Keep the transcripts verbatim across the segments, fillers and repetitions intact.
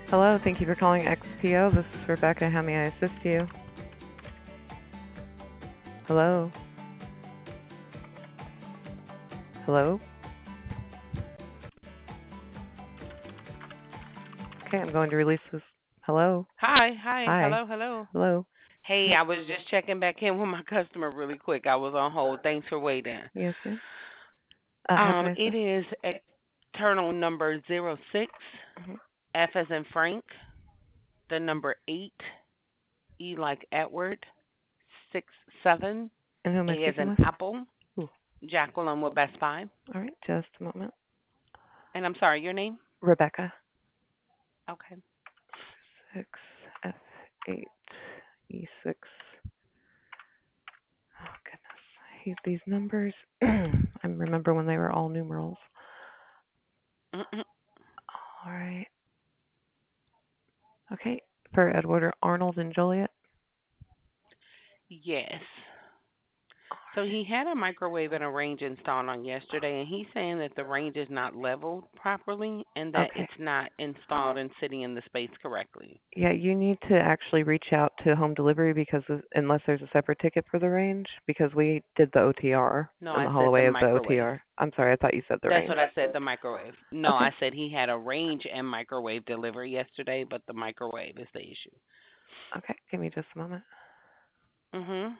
Hello, thank you for calling X P O. This is Rebecca. How may I assist you? Hello? Hello? Okay, I'm going to release this. Hello? Hi, hi, Hi. hello, hello. Hello? Hey, Yep. I was just checking back in with my customer really quick. I was on hold. Thanks for waiting. Yes, ma'am. Uh, how can Um, I it assist? is external number zero six, Hmm. F as in Frank, the number eight, E like Edward, six seven, And who am I A as speaking in with? Apple, Ooh. Jacqueline with Best Buy. All right, just a moment. And I'm sorry, your name? Rebecca. Okay. six F eight E six. Oh, goodness. I hate these numbers. I remember when they were all numerals. Mm-mm. All right. Okay. For Edward Arnold and Juliet. Yes. So he had a microwave and a range installed on yesterday, and he's saying that the range is not leveled properly and that Okay. it's not installed and sitting in the space correctly. Yeah, you need to actually reach out to home delivery because of- unless there's a separate ticket for the range, because we did the O T R No, in I the said the hallway of the microwave. O T R. I'm sorry, I thought you said the That's range. what I said, the microwave. No, Okay. I said he had a range and microwave delivery yesterday, but the microwave is the issue. Okay, give me just a moment. Mhm.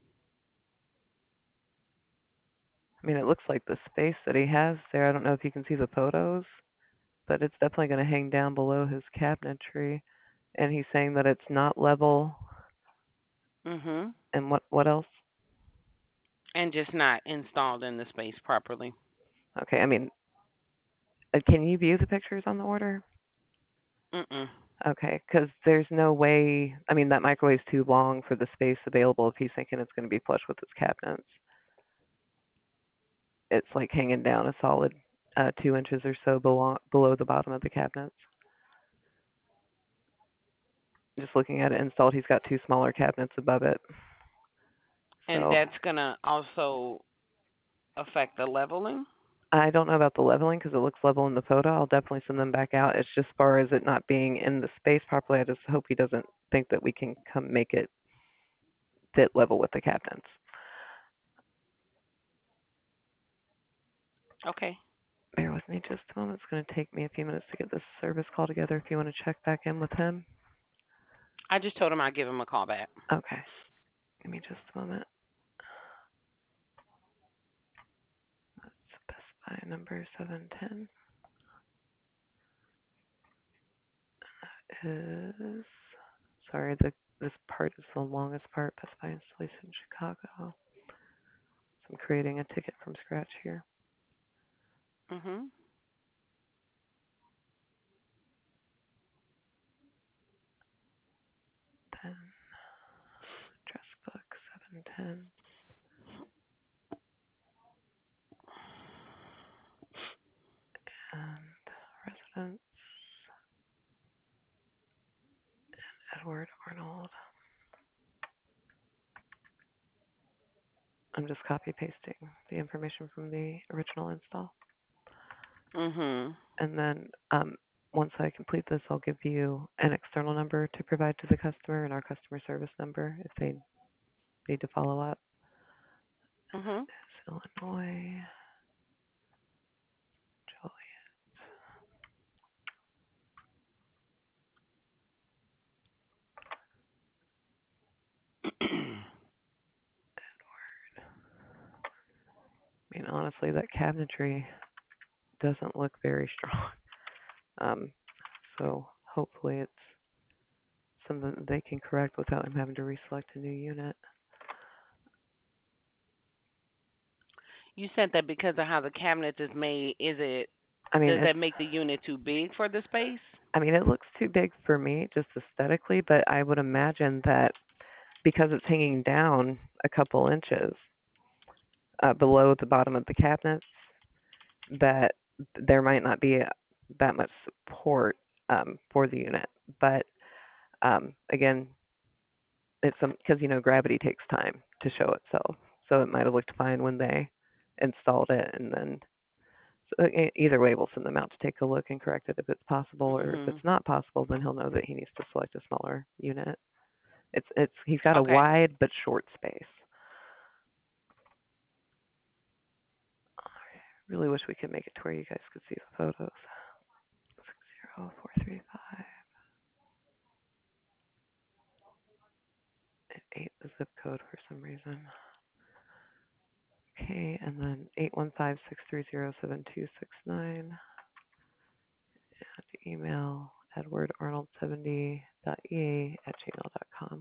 I mean, it looks like the space that he has there. I don't know if you can see the photos, but it's definitely going to hang down below his cabinetry. And he's saying that it's not level. Mhm. And what what else? And just not installed in the space properly. Okay, I mean, uh, can you view the pictures on the order? Mm-mm. Okay, because there's no way. I mean, that microwave's too long for the space available if he's thinking it's going to be flush with his cabinets. It's like hanging down a solid uh, two inches or so below below the bottom of the cabinets. Just looking at it installed, he's got two smaller cabinets above it. And So that's gonna also affect the leveling. I don't know about the leveling because it looks level in the photo. I'll definitely send them back out. It's just as far as it not being in the space properly. I just hope he doesn't think that we can come make it fit level with the cabinets. Okay. Bear with me just a moment. It's going to take me a few minutes to get this service call together if you want to check back in with him. I just told him I'd give him a call back. Okay. Give me just a moment. That's Best Buy number seven ten is, sorry, the this part is the longest part, Best Buy installation Chicago. So I'm creating a ticket from scratch here. Mhm. Then address book seven ten and residence Edward Arnold. I'm just copy pasting the information from the original install. Mhm. And then um, once I complete this, I'll give you an external number to provide to the customer and our customer service number if they need to follow up. Mhm. It's Illinois, Juliet. I mean, honestly, that cabinetry doesn't look very strong. Um, so hopefully it's something that they can correct without him having to reselect a new unit. You said that because of how the cabinet is made, is it I mean, does it's that make the unit too big for the space? I mean, it looks too big for me just aesthetically, but I would imagine that because it's hanging down a couple inches uh, below the bottom of the cabinets, that there might not be that much support um, for the unit. But um, again, it's because you know gravity takes time to show itself, so it might have looked fine when they installed it, and then So, e- either way, we'll send them out to take a look and correct it if it's possible, or if Mhm. it's not possible, then he'll know that he needs to select a smaller unit. It's it's he's got a Okay. wide but short space. I really wish we could make it to where you guys could see the photos. Six zero four three five. It ate the zip code for some reason. Okay, and then eight one five six three zero seven two six nine. And email edward arnold seventy dot e a at gmail dot com.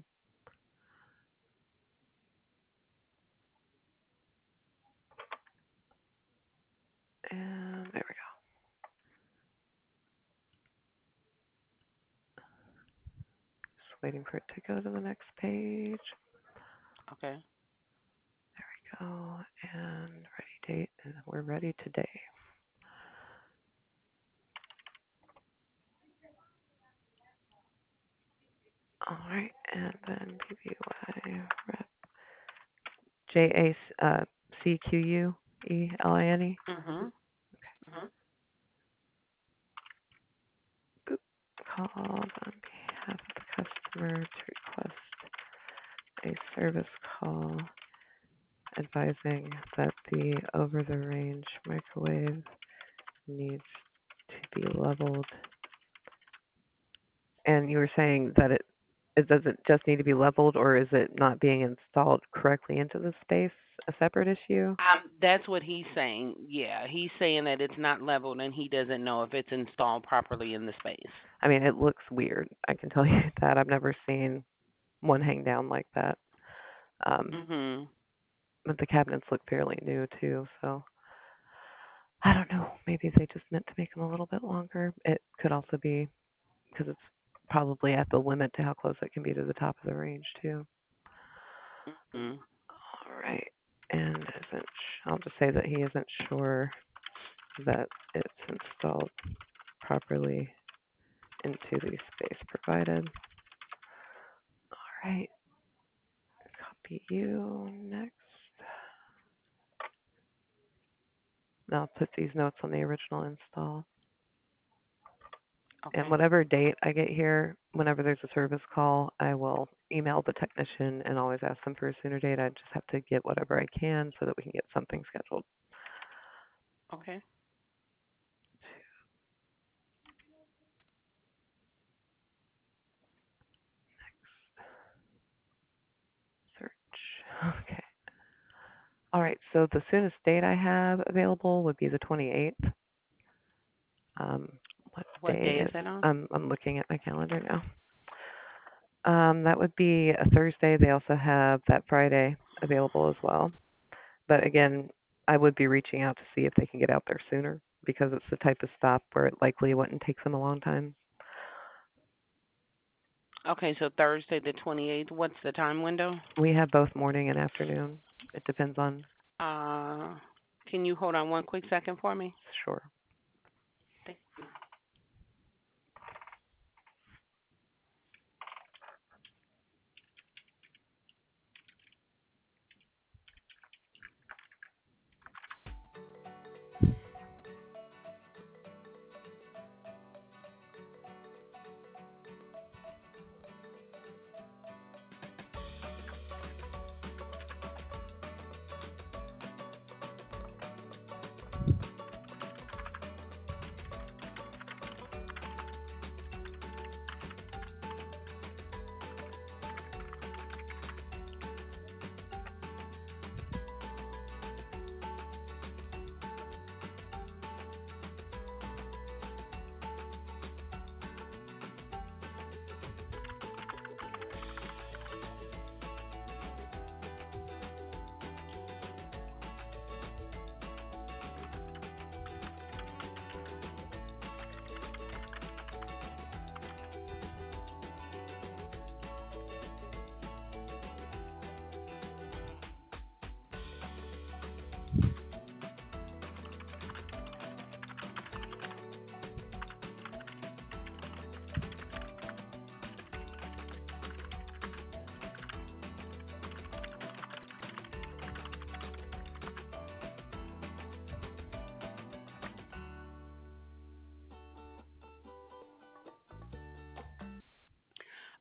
And there we go. Just waiting for it to go to the next page. Okay. There we go. And ready date, and we're ready today. All right, and then B B Y rep J A uh, C Q U E L I N E. Mhm. Mhm. Boop. Called on behalf of the customer to request a service call advising that the over-the-range microwave needs to be leveled. And you were saying that it, it does it just need to be leveled, or is it not being installed correctly into the space a separate issue? Um, that's what he's saying. Yeah, he's saying that it's not leveled and he doesn't know if it's installed properly in the space. I mean, it looks weird. I can tell you that. I've never seen one hang down like that. Um, Mhm. but the cabinets look fairly new too, so I don't know. Maybe they just meant to make them a little bit longer. It could also be because it's probably at the limit to how close it can be to the top of the range too. Mhm. All right, and isn't I'll just say that he isn't sure that it's installed properly into the space provided. All right, copy you next. Now I'll put these notes on the original install. And Okay. whatever date I get here, whenever there's a service call, I will email the technician and always ask them for a sooner date. I just have to get whatever I can so that we can get something scheduled. Okay. Search. Okay. All right. So the soonest date I have available would be the twenty-eighth. Um, what What day day is is? that on? I'm I'm looking at my calendar now. Um, that would be a Thursday. They also have that Friday available as well. But again, I would be reaching out to see if they can get out there sooner because it's the type of stop where it likely wouldn't take them a long time. Okay, so Thursday the twenty-eighth. What's the time window? We have both morning and afternoon. It depends on. Uh, can you hold on one quick second for me? Sure. Thank you.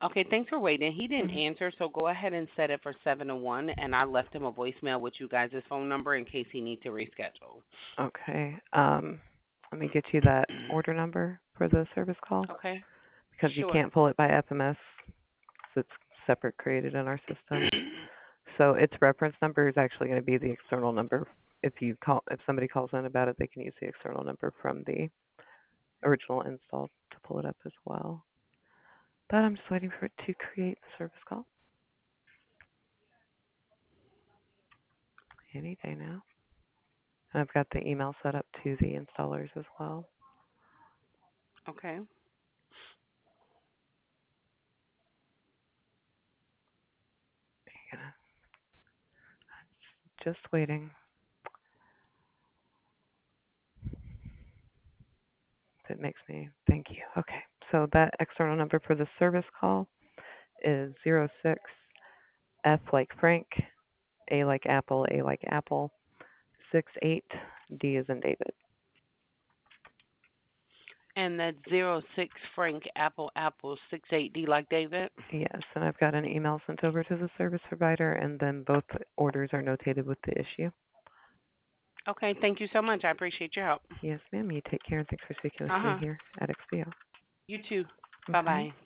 Okay, thanks for waiting. He didn't Mhm. answer, so go ahead and set it for seven to one, and I left him a voicemail with you guys' phone number in case he needs to reschedule. Okay. Um, let me get you that order number for the service call Okay, because you sure. can't pull it by F M S. It's separate created in our system. So its reference number is actually going to be the external number. If you call, if somebody calls in about it, they can use the external number from the original install to pull it up as well. But I'm just waiting for it to create the service call. Any day now. And I've got the email set up to the installers as well. Okay. Just waiting. It makes me thank you. Okay. So that external number for the service call is zero six F like Frank, A like Apple, A like Apple, six eight D as in David. And that's zero six Frank Apple Apple six eight D like David. Yes, and I've got an email sent over to the service provider, and then both orders are notated with the issue. Okay, thank you so much. I appreciate your help. Yes, ma'am. You take care, and thanks for speaking with Uh me huh. here at X P O. You too. Bye Okay. bye.